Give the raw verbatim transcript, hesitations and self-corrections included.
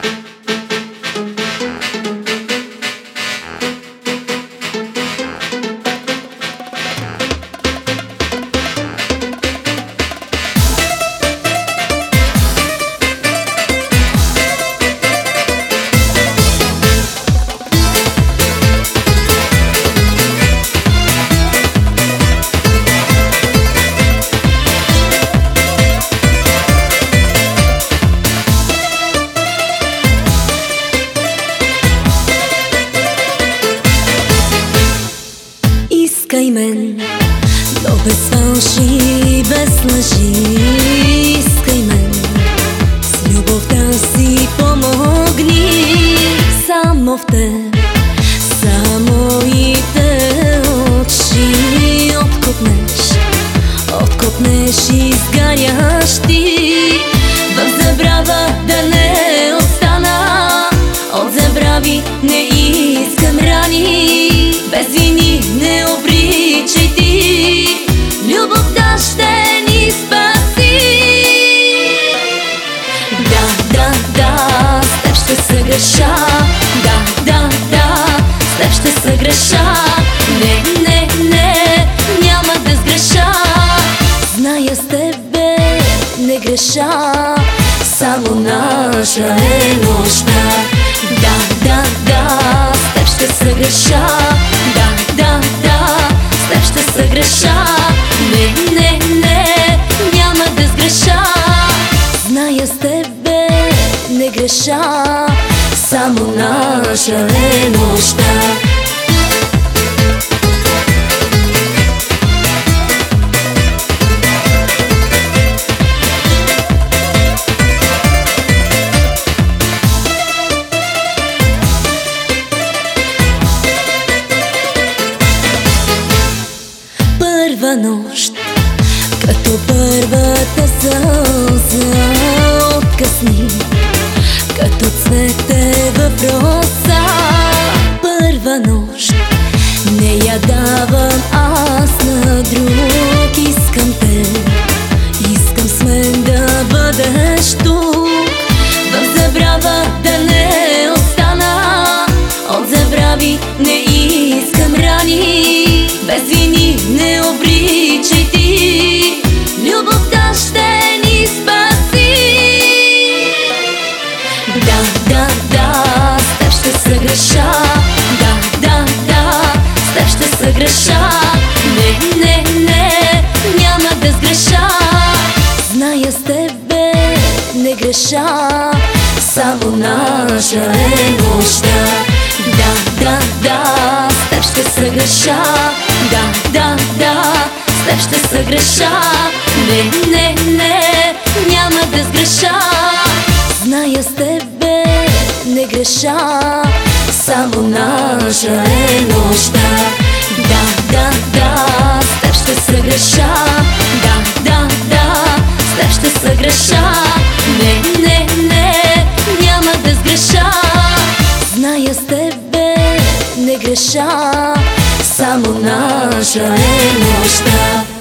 Искай мен, но без фалши, без лъжи. Искай мен, с любовта си помогни. Само в теб, само и те очи откопнеш, откопнеш изгарящи. В забрава да не остана, от забрави не искам рани. Без вини не обричай ти, любовта ще ни спаси. Да, да, да, с теб ще съгреша. Да, да, да, с теб ще съгреша. Не, не, не, няма да сгреша. Зная с тебе не греша, само наша е нощта. Да, да, да, с теб ще съгреша. Да, да, да, с теб ще съгреша. Не, не, не, няма да сгреша. Зная с тебе не греша, само наша е нощта. Първа нощ, като първата сълза откъсни, като цвете в роса. Първа нощ, не я давам аз на друг. Искам те, искам с мен да бъдеш тук. В забрава да не остана, от забрави не искам рани. Без вини не обричай ти, любовта ще ни спаси. Да, да, да, с теб ще съгреша. Да, да, да, с теб ще съгреша. Не, не, не, няма да сгреша. Зная с тебе не греша, само наша е нощта. Да, да, да, с теб ще съгреша. Да, да, да, с теб ще съгреша. Не, не, не, няма да сгреша. Зная с тебе не греша, само наша е нощта. Да, да, да, с теб ще съгреша. Да, да, да, с теб ще съгреша. Не, не, не, няма да сгреша. Зная с тебе не греша, само наша е нощта.